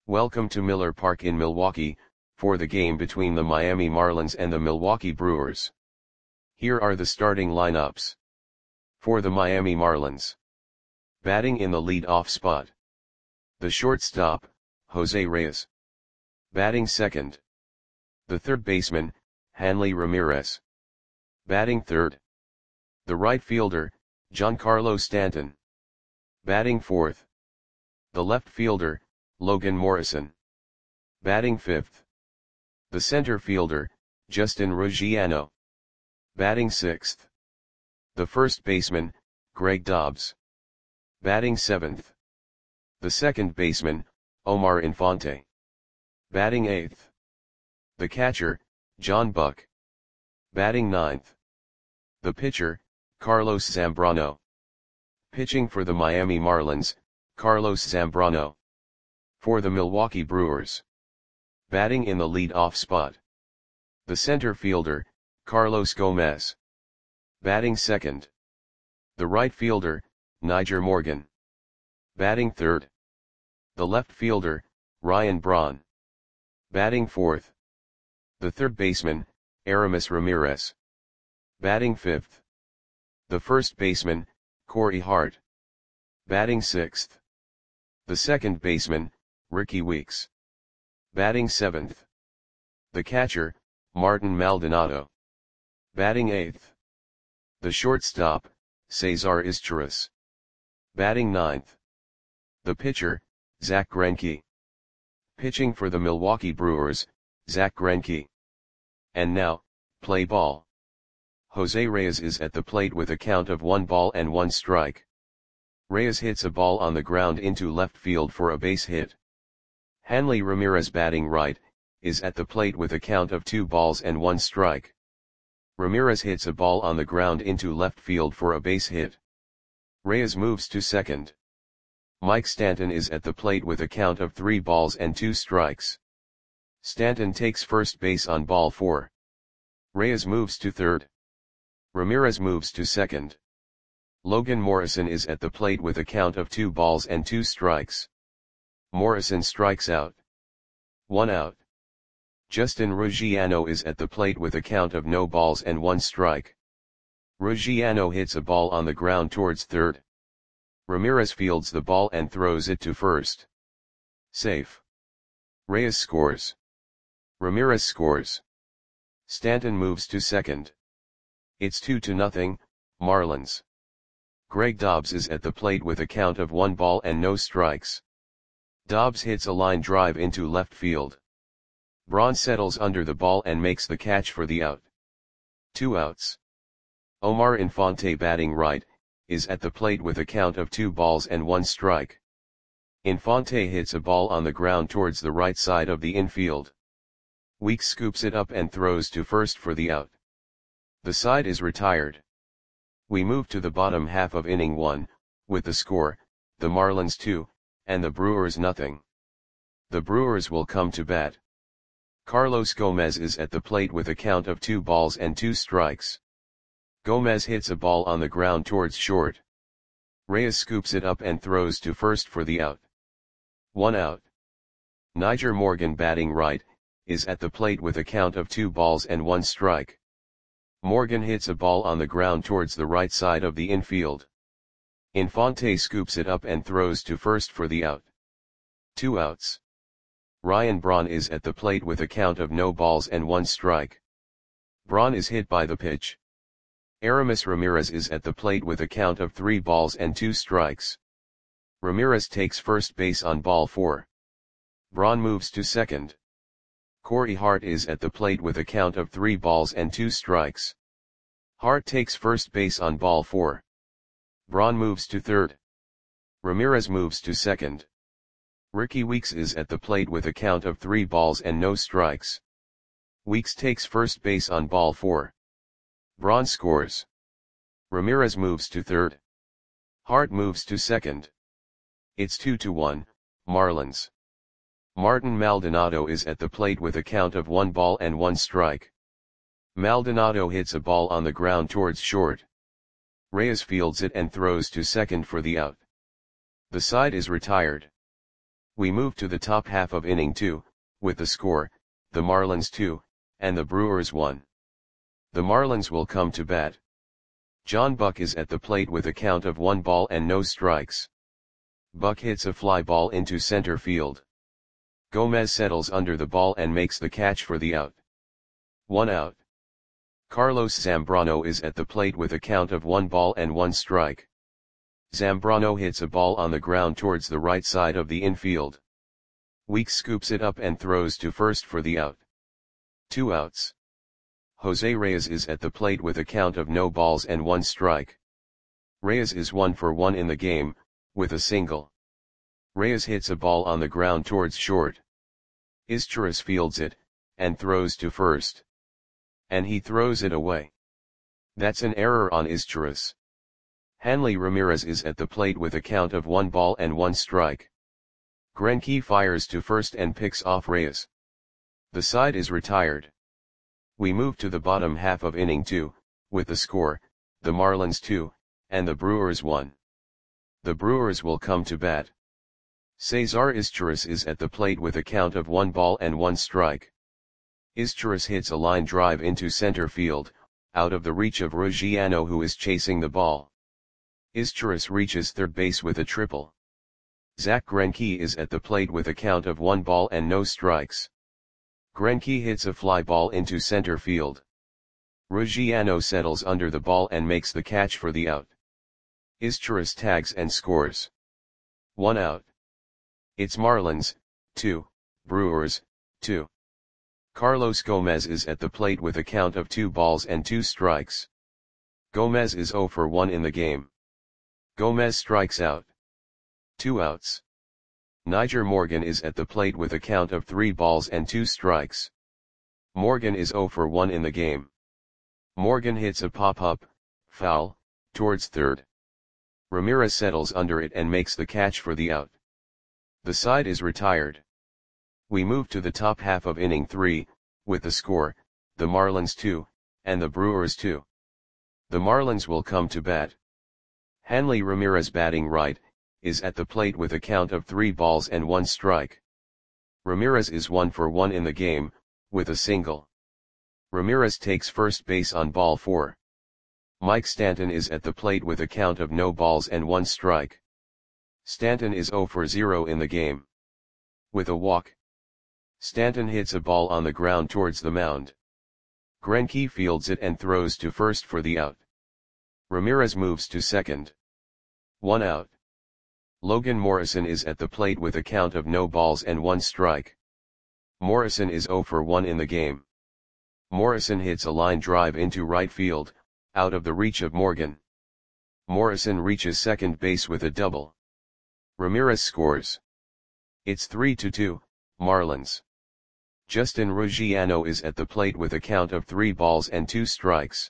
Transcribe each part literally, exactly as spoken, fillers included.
Welcome to Miller Park in Milwaukee, for the game between the Miami Marlins and the Milwaukee Brewers. Here are the starting lineups. For the Miami Marlins. Batting in the lead-off spot. The shortstop, Jose Reyes. Batting second. The third baseman, Hanley Ramirez. Batting third. The right fielder, Giancarlo Stanton. Batting fourth. The left fielder, Logan Morrison. Batting fifth. The center fielder, Justin Ruggiano. Batting sixth. The first baseman, Greg Dobbs. Batting seventh. The second baseman, Omar Infante. Batting eighth. The catcher, John Buck. Batting ninth. The pitcher, Carlos Zambrano. Pitching for the Miami Marlins, Carlos Zambrano. For the Milwaukee Brewers. Batting in the lead-off spot. The center fielder, Carlos Gomez. Batting second. The right fielder, Nyjer Morgan. Batting third. The left fielder, Ryan Braun. Batting fourth. The third baseman, Aramis Ramirez. Batting fifth. The first baseman, Corey Hart. Batting sixth. The second baseman, Rickie Weeks. Batting seventh. The catcher, Martin Maldonado. Batting eighth. The shortstop, Cesar Izturis. Batting ninth. The pitcher, Zach Greinke. Pitching for the Milwaukee Brewers, Zach Greinke. And now, play ball. Jose Reyes is at the plate with a count of one ball and one strike. Reyes hits a ball on the ground into left field for a base hit. Hanley Ramirez, batting right, is at the plate with a count of two balls and one strike. Ramirez hits a ball on the ground into left field for a base hit. Reyes moves to second. Mike Stanton is at the plate with a count of three balls and two strikes. Stanton takes first base on ball four. Reyes moves to third. Ramirez moves to second. Logan Morrison is at the plate with a count of two balls and two strikes. Morrison strikes out. One out. Justin Ruggiano is at the plate with a count of no balls and one strike. Ruggiano hits a ball on the ground towards third. Ramirez fields the ball and throws it to first. Safe. Reyes scores. Ramirez scores. Stanton moves to second. It's two to nothing, Marlins. Greg Dobbs is at the plate with a count of one ball and no strikes. Dobbs hits a line drive into left field. Braun settles under the ball and makes the catch for the out. Two outs. Omar Infante, batting right, is at the plate with a count of two balls and one strike. Infante hits a ball on the ground towards the right side of the infield. Weeks scoops it up and throws to first for the out. The side is retired. We move to the bottom half of inning one, with the score, the Marlins two, and the Brewers nothing. The Brewers will come to bat. Carlos Gomez is at the plate with a count of two balls and two strikes. Gomez hits a ball on the ground towards short. Reyes scoops it up and throws to first for the out. One out. Nyjer Morgan, batting right, is at the plate with a count of two balls and one strike. Morgan hits a ball on the ground towards the right side of the infield. Infante scoops it up and throws to first for the out. Two outs. Ryan Braun is at the plate with a count of no balls and one strike. Braun is hit by the pitch. Aramis Ramirez is at the plate with a count of three balls and two strikes. Ramirez takes first base on ball four. Braun moves to second. Corey Hart is at the plate with a count of three balls and two strikes. Hart takes first base on ball four. Braun moves to third. Ramirez moves to second. Rickie Weeks is at the plate with a count of three balls and no strikes. Weeks takes first base on ball four. Braun scores. Ramirez moves to third. Hart moves to second. It's two to one, Marlins. Martin Maldonado is at the plate with a count of one ball and one strike. Maldonado hits a ball on the ground towards short. Reyes fields it and throws to second for the out. The side is retired. We move to the top half of inning two, with the score, the Marlins two, and the Brewers one. The Marlins will come to bat. John Buck is at the plate with a count of one ball and no strikes. Buck hits a fly ball into center field. Gomez settles under the ball and makes the catch for the out. One out. Carlos Zambrano is at the plate with a count of one ball and one strike. Zambrano hits a ball on the ground towards the right side of the infield. Weeks scoops it up and throws to first for the out. Two outs. Jose Reyes is at the plate with a count of no balls and one strike. Reyes is one for one in the game, with a single. Reyes hits a ball on the ground towards short. Izturis fields it, and throws to first. And he throws it away. That's an error on Izturis. Hanley Ramirez is at the plate with a count of one ball and one strike. Greinke fires to first and picks off Reyes. The side is retired. We move to the bottom half of inning two, with the score, the Marlins two, and the Brewers one. The Brewers will come to bat. Cesar Izturis is at the plate with a count of one ball and one strike. Izturis hits a line drive into center field, out of the reach of Ruggiano, who is chasing the ball. Izturis reaches third base with a triple. Zach Greinke is at the plate with a count of one ball and no strikes. Greinke hits a fly ball into center field. Ruggiano settles under the ball and makes the catch for the out. Izturis tags and scores. One out. It's Marlins, two, Brewers, two. Carlos Gomez is at the plate with a count of two balls and two strikes. Gomez is zero for one in the game. Gomez strikes out. Two outs. Nyjer Morgan is at the plate with a count of three balls and two strikes. Morgan is zero for one in the game. Morgan hits a pop-up, foul, towards third. Ramirez settles under it and makes the catch for the out. The side is retired. We move to the top half of inning three, with the score, the Marlins two, and the Brewers two. The Marlins will come to bat. Hanley Ramirez, batting right, is at the plate with a count of three balls and one strike. Ramirez is one for one in the game, with a single. Ramirez takes first base on ball four. Mike Stanton is at the plate with a count of no balls and one strike. Stanton is zero for zero in the game. With a walk. Stanton hits a ball on the ground towards the mound. Greinke fields it and throws to first for the out. Ramirez moves to second. One out. Logan Morrison is at the plate with a count of no balls and one strike. Morrison is zero for one in the game. Morrison hits a line drive into right field, out of the reach of Morgan. Morrison reaches second base with a double. Ramirez scores. It's three to two, Marlins. Justin Ruggiano is at the plate with a count of three balls and two strikes.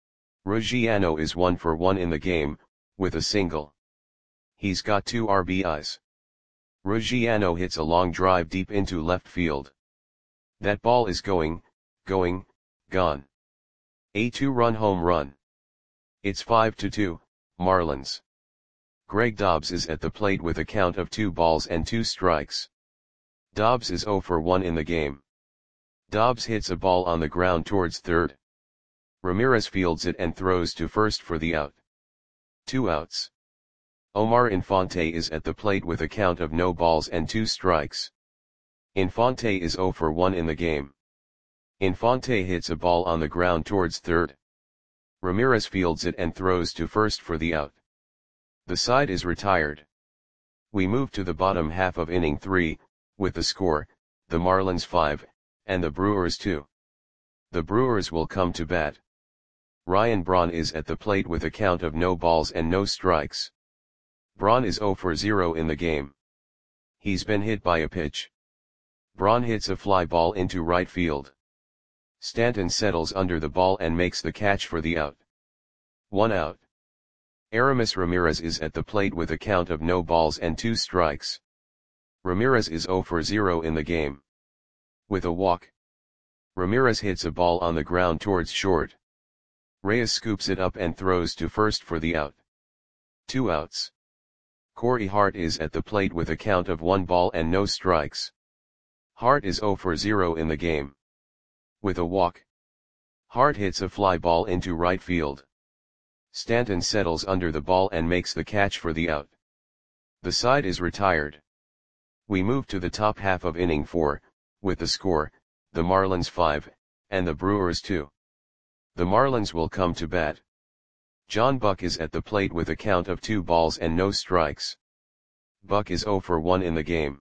Ruggiano is one for one in the game, with a single. He's got two R B Is. Ruggiano hits a long drive deep into left field. That ball is going, going, gone. A two-run home run. It's five to two, Marlins. Greg Dobbs is at the plate with a count of two balls and two strikes. Dobbs is zero for one in the game. Dobbs hits a ball on the ground towards third. Ramirez fields it and throws to first for the out. Two outs. Omar Infante is at the plate with a count of no balls and two strikes. Infante is zero for one in the game. Infante hits a ball on the ground towards third. Ramirez fields it and throws to first for the out. The side is retired. We move to the bottom half of inning three, with the score, the Marlins five, and the Brewers two. The Brewers will come to bat. Ryan Braun is at the plate with a count of no balls and no strikes. Braun is zero for zero in the game. He's been hit by a pitch. Braun hits a fly ball into right field. Stanton settles under the ball and makes the catch for the out. One out. Aramis Ramirez is at the plate with a count of no balls and two strikes. Ramirez is zero for zero in the game. With a walk. Ramirez hits a ball on the ground towards short. Reyes scoops it up and throws to first for the out. Two outs. Corey Hart is at the plate with a count of one ball and no strikes. Hart is zero for zero in the game. With a walk, Hart hits a fly ball into right field. Stanton settles under the ball and makes the catch for the out. The side is retired. We move to the top half of inning four, with the score, the Marlins five, and the Brewers two. The Marlins will come to bat. John Buck is at the plate with a count of two balls and no strikes. Buck is zero for one in the game.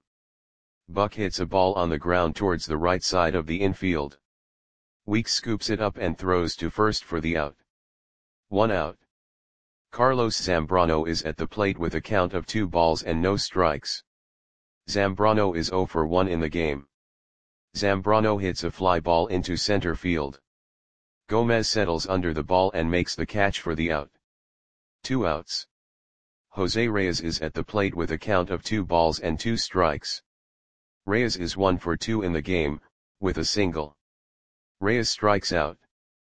Buck hits a ball on the ground towards the right side of the infield. Weeks scoops it up and throws to first for the out. One out. Carlos Zambrano is at the plate with a count of two balls and no strikes. Zambrano is zero for one in the game. Zambrano hits a fly ball into center field. Gomez settles under the ball and makes the catch for the out. Two outs. Jose Reyes is at the plate with a count of two balls and two strikes. Reyes is one for two in the game, with a single. Reyes strikes out.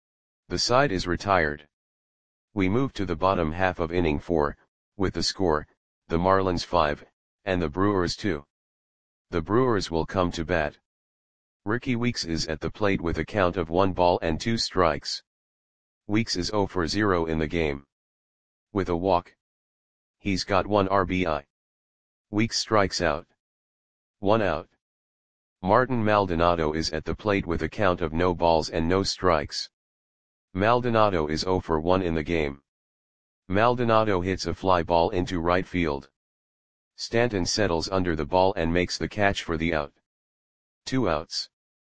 The side is retired. We move to the bottom half of inning four, with the score, the Marlins five, and the Brewers two. The Brewers will come to bat. Ricky Weeks is at the plate with a count of one ball and two strikes. Weeks is zero for zero in the game. With a walk, he's got one R B I. Weeks strikes out. One out. Martin Maldonado is at the plate with a count of no balls and no strikes. Maldonado is zero for one in the game. Maldonado hits a fly ball into right field. Stanton settles under the ball and makes the catch for the out. Two outs.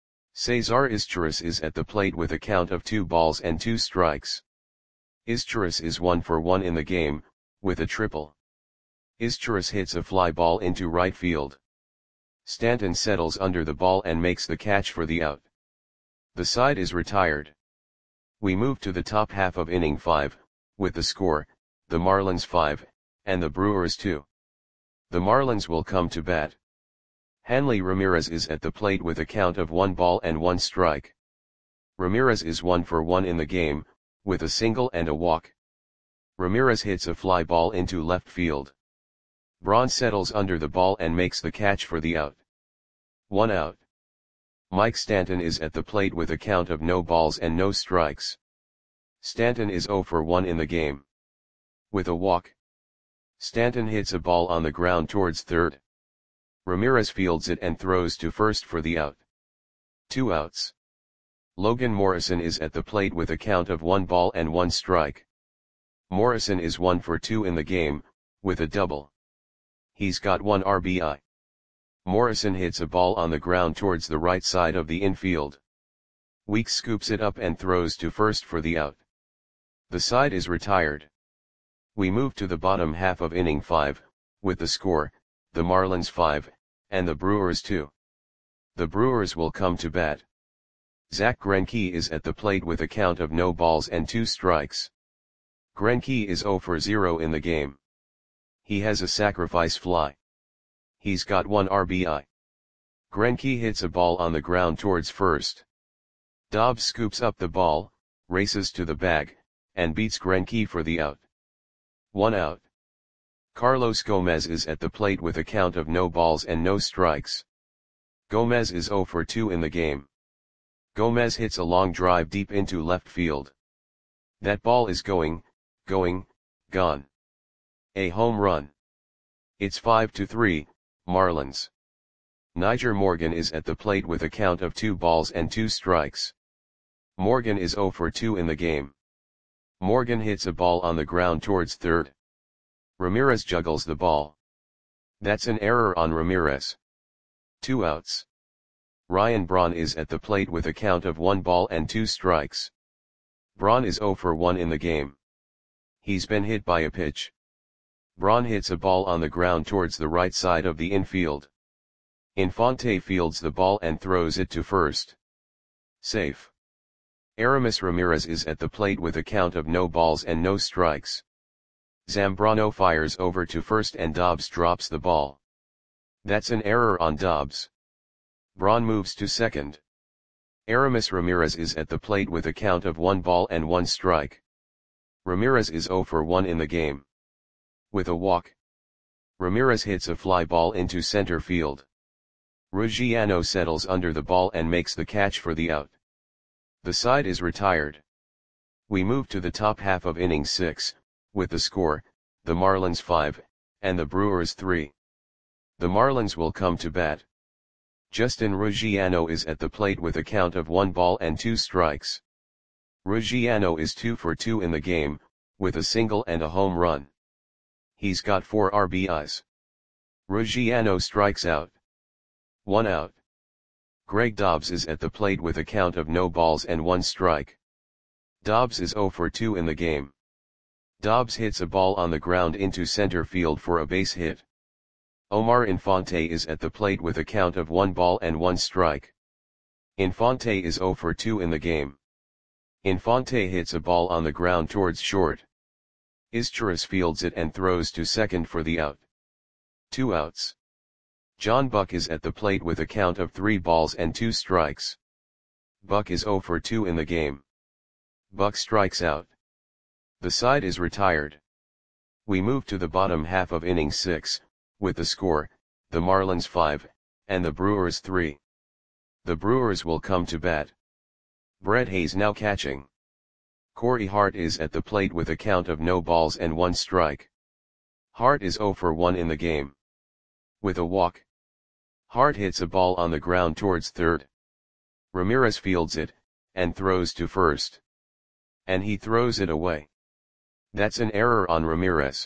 Cesar Izturis is at the plate with a count of two balls and two strikes. Izturis is one for one in the game, with a triple. Izturis hits a fly ball into right field. Stanton settles under the ball and makes the catch for the out. The side is retired. We move to the top half of inning five, with the score, the Marlins five, and the Brewers two. The Marlins will come to bat. Hanley Ramirez is at the plate with a count of one ball and one strike. Ramirez is one for one in the game, with a single and a walk. Ramirez hits a fly ball into left field. Braun settles under the ball and makes the catch for the out. One out. Mike Stanton is at the plate with a count of no balls and no strikes. Stanton is zero for one in the game. With a walk, Stanton hits a ball on the ground towards third. Ramirez fields it and throws to first for the out. Two outs. Logan Morrison is at the plate with a count of one ball and one strike. Morrison is one for two in the game, with a double. He's got one R B I. Morrison hits a ball on the ground towards the right side of the infield. Weeks scoops it up and throws to first for the out. The side is retired. We move to the bottom half of inning five, with the score, the Marlins five, and the Brewers two. The Brewers will come to bat. Zach Greinke is at the plate with a count of no balls and two strikes. Greinke is zero for zero in the game. He has a sacrifice fly. He's got one R B I. Greinke hits a ball on the ground towards first. Dobbs scoops up the ball, races to the bag, and beats Greinke for the out. One out. Carlos Gomez is at the plate with a count of no balls and no strikes. Gomez is zero for two in the game. Gomez hits a long drive deep into left field. That ball is going, going, gone. A home run. It's five to three, Marlins. Nyjer Morgan is at the plate with a count of two balls and two strikes. Morgan is zero for two in the game. Morgan hits a ball on the ground towards third. Ramirez juggles the ball. That's an error on Ramirez. Two outs. Ryan Braun is at the plate with a count of one ball and two strikes. Braun is zero for one in the game. He's been hit by a pitch. Braun hits a ball on the ground towards the right side of the infield. Infante fields the ball and throws it to first. Safe. Aramis Ramirez is at the plate with a count of no balls and no strikes. Zambrano fires over to first and Dobbs drops the ball. That's an error on Dobbs. Braun moves to second. Aramis Ramirez is at the plate with a count of one ball and one strike. Ramirez is zero for one in the game. With a walk, Ramirez hits a fly ball into center field. Ruggiano settles under the ball and makes the catch for the out. The side is retired. We move to the top half of inning six, with the score, the Marlins five, and the Brewers three. The Marlins will come to bat. Justin Ruggiano is at the plate with a count of one ball and two strikes. Ruggiano is two for two in the game, with a single and a home run. He's got four R B Is. Ruggiano strikes out. One out. Greg Dobbs is at the plate with a count of no balls and one strike. Dobbs is zero for two in the game. Dobbs hits a ball on the ground into center field for a base hit. Omar Infante is at the plate with a count of one ball and one strike. Infante is zero for two in the game. Infante hits a ball on the ground towards short. Izturis fields it and throws to second for the out. Two outs. John Buck is at the plate with a count of three balls and two strikes. Buck is zero for two in the game. Buck strikes out. The side is retired. We move to the bottom half of inning six, with the score, the Marlins five, and the Brewers three. The Brewers will come to bat. Brett Hayes now catching. Corey Hart is at the plate with a count of no balls and one strike. Hart is zero for one in the game. With a walk. Hart hits a ball on the ground towards third. Ramirez fields it, and throws to first. And he throws it away. That's an error on Ramirez.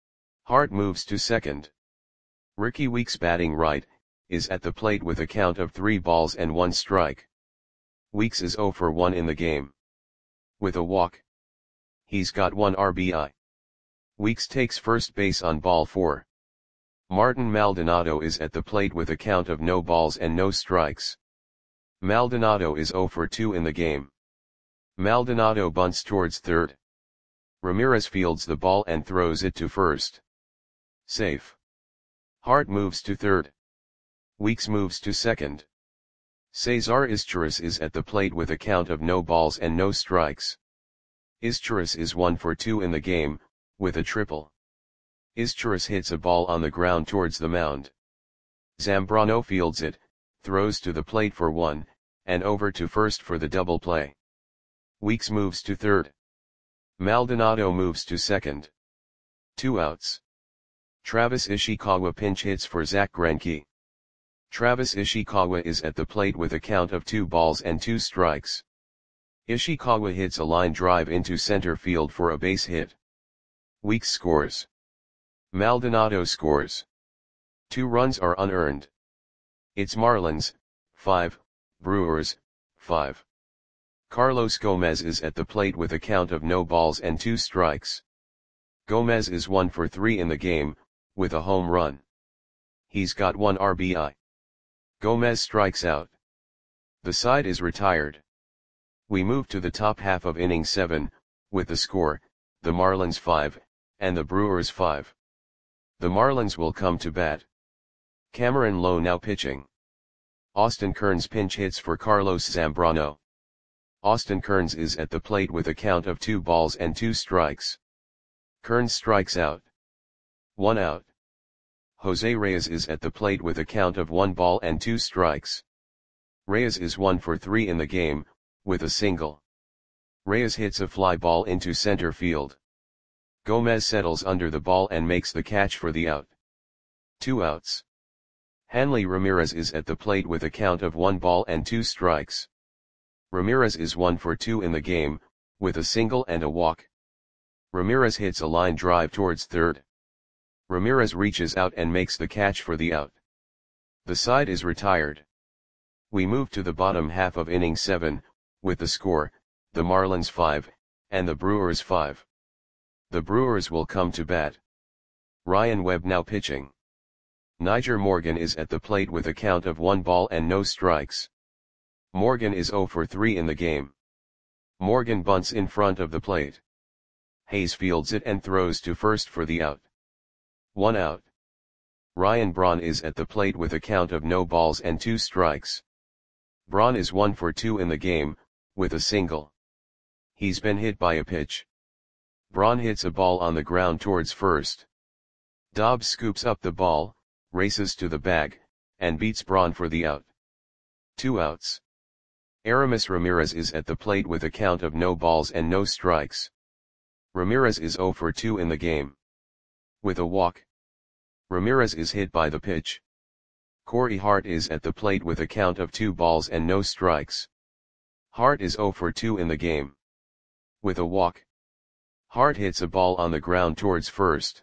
Hart moves to second. Ricky Weeks batting right, is at the plate with a count of three balls and one strike. Weeks is zero for one in the game. With a walk. He's got one R B I. Weeks takes first base on ball four. Martin Maldonado is at the plate with a count of no balls and no strikes. Maldonado is zero for two in the game. Maldonado bunts towards third. Ramirez fields the ball and throws it to first. Safe. Hart moves to third. Weeks moves to second. Cesar Izturis is at the plate with a count of no balls and no strikes. Izturis is one for two in the game, with a triple. Izturis hits a ball on the ground towards the mound. Zambrano fields it, throws to the plate for one, and over to first for the double play. Weeks moves to third. Maldonado moves to second. Two outs. Travis Ishikawa pinch hits for Zach Greinke. Travis Ishikawa is at the plate with a count of two balls and two strikes. Ishikawa hits a line drive into center field for a base hit. Weeks scores. Maldonado scores. Two runs are unearned. It's Marlins, five, Brewers, five. Carlos Gomez is at the plate with a count of no balls and two strikes. Gomez is one for three in the game, with a home run. He's got one R B I. Gomez strikes out. The side is retired. We move to the top half of inning seven, with the score, the Marlins five, and the Brewers five. The Marlins will come to bat. Cameron Lowe now pitching. Austin Kearns pinch hits for Carlos Zambrano. Austin Kearns is at the plate with a count of two balls and two strikes. Kearns strikes out. One out. Jose Reyes is at the plate with a count of one ball and two strikes. Reyes is one for three in the game, with a single. Reyes hits a fly ball into center field. Gomez settles under the ball and makes the catch for the out. Two outs. Hanley Ramirez is at the plate with a count of one ball and two strikes. Ramirez is one for two in the game, with a single and a walk. Ramirez hits a line drive towards third. Ramirez reaches out and makes the catch for the out. The side is retired. We move to the bottom half of inning seven, with the score, the Marlins five, and the Brewers five. The Brewers will come to bat. Ryan Webb now pitching. Niger Morgan is at the plate with a count of one ball and no strikes. Morgan is zero for three in the game. Morgan bunts in front of the plate. Hayes fields it and throws to first for the out. One out. Ryan Braun is at the plate with a count of no balls and two strikes. Braun is one for two in the game, with a single. He's been hit by a pitch. Braun hits a ball on the ground towards first. Dobbs scoops up the ball, races to the bag, and beats Braun for the out. Two outs. Aramis Ramirez is at the plate with a count of no balls and no strikes. Ramirez is zero for two in the game. With a walk. Ramirez is hit by the pitch. Corey Hart is at the plate with a count of two balls and no strikes. Hart is zero for two in the game. With a walk. Hart hits a ball on the ground towards first.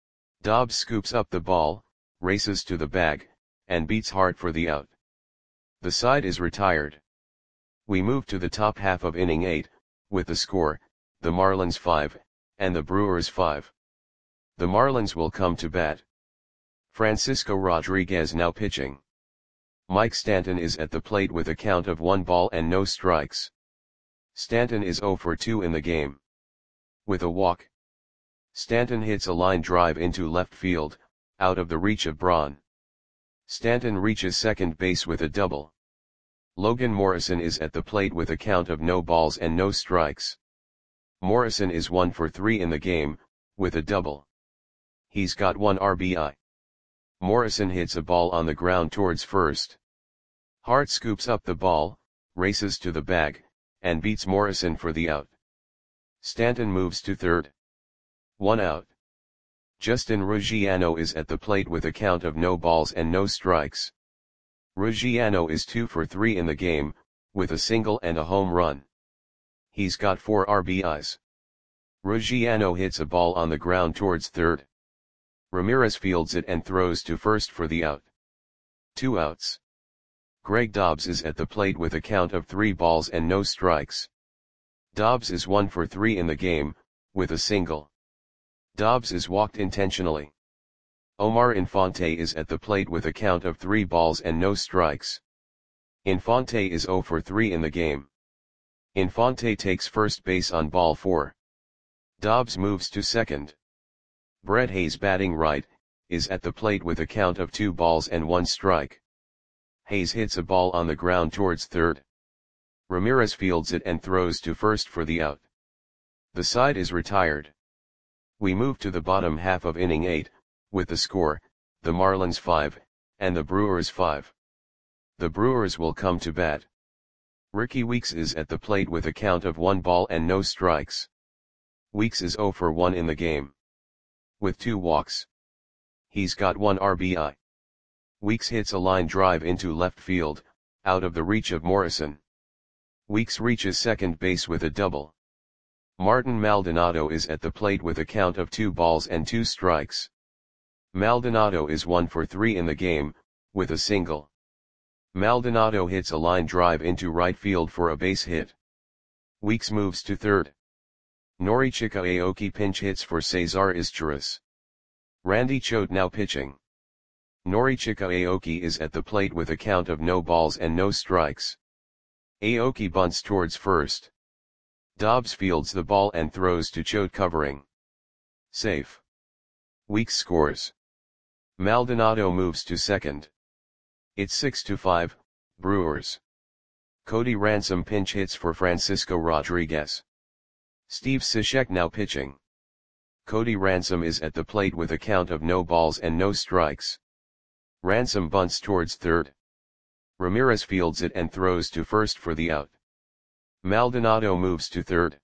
Dobbs scoops up the ball, races to the bag, and beats Hart for the out. The side is retired. We move to the top half of inning eight, with the score, the Marlins five, and the Brewers five. The Marlins will come to bat. Francisco Rodriguez now pitching. Mike Stanton is at the plate with a count of one ball and no strikes. Stanton is zero for two in the game. With a walk. Stanton hits a line drive into left field, out of the reach of Braun. Stanton reaches second base with a double. Logan Morrison is at the plate with a count of no balls and no strikes. Morrison is one for three in the game, with a double. He's got one R B I. Morrison hits a ball on the ground towards first. Hart scoops up the ball, races to the bag, and beats Morrison for the out. Stanton moves to third. One out. Justin Ruggiano is at the plate with a count of no balls and no strikes. Ruggiano is two for three in the game, with a single and a home run. He's got four R B Is. Ruggiano hits a ball on the ground towards third. Ramirez fields it and throws to first for the out. Two outs. Greg Dobbs is at the plate with a count of three balls and no strikes. Dobbs is one for three in the game, with a single. Dobbs is walked intentionally. Omar Infante is at the plate with a count of three balls and no strikes. Infante is zero for three in the game. Infante takes first base on ball four. Dobbs moves to second. Brett Hayes batting right, is at the plate with a count of two balls and one strike. Hayes hits a ball on the ground towards third. Ramirez fields it and throws to first for the out. The side is retired. We move to the bottom half of inning eight, with the score, the Marlins five, and the Brewers five. The Brewers will come to bat. Ricky Weeks is at the plate with a count of one ball and no strikes. Weeks is zero for one in the game. With two walks. He's got one R B I. Weeks hits a line drive into left field, out of the reach of Morrison. Weeks reaches second base with a double. Martin Maldonado is at the plate with a count of two balls and two strikes. Maldonado is one for three in the game, with a single. Maldonado hits a line drive into right field for a base hit. Weeks moves to third. Norichika Aoki pinch hits for Cesar Izturis. Randy Choate now pitching. Norichika Aoki is at the plate with a count of no balls and no strikes. Aoki bunts towards first. Dobbs fields the ball and throws to Choate covering. Safe. Weeks scores. Maldonado moves to second. It's six to five, Brewers. Cody Ransom pinch hits for Francisco Rodriguez. Steve Cishek now pitching. Cody Ransom is at the plate with a count of no balls and no strikes. Ransom bunts towards third. Ramirez fields it and throws to first for the out. Maldonado moves to third.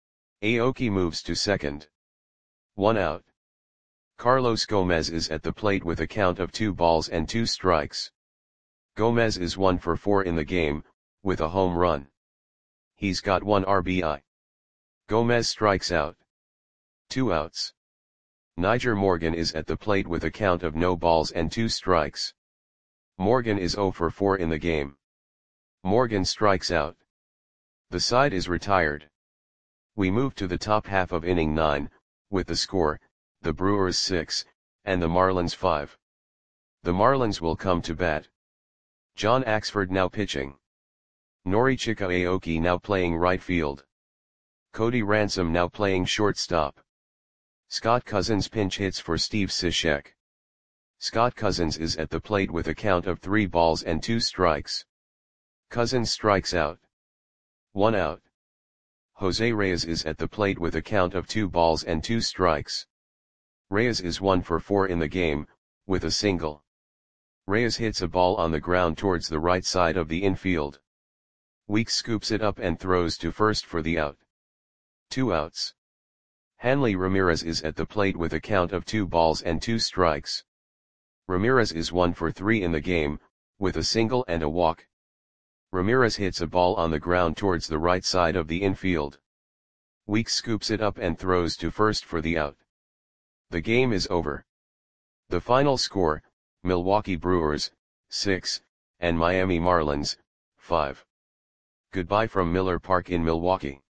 Aoki moves to second. One out. Carlos Gomez is at the plate with a count of two balls and two strikes. Gomez is one for four in the game, with a home run. He's got one R B I. Gomez strikes out. Two outs. Niger Morgan is at the plate with a count of no balls and two strikes. Morgan is zero for four in the game. Morgan strikes out. The side is retired. We move to the top half of inning nine, with the score, the Brewers six, and the Marlins five. The Marlins will come to bat. John Axford now pitching. Norichika Aoki now playing right field. Cody Ransom now playing shortstop. Scott Cousins pinch hits for Steve Cishek. Scott Cousins is at the plate with a count of three balls and two strikes. Cousins strikes out. One out. Jose Reyes is at the plate with a count of two balls and two strikes. Reyes is one for four in the game, with a single. Reyes hits a ball on the ground towards the right side of the infield. Weeks scoops it up and throws to first for the out. Two outs. Hanley Ramirez is at the plate with a count of two balls and two strikes. Ramirez is one for three in the game, with a single and a walk. Ramirez hits a ball on the ground towards the right side of the infield. Weeks scoops it up and throws to first for the out. The game is over. The final score, Milwaukee Brewers, six, and Miami Marlins, five. Goodbye from Miller Park in Milwaukee.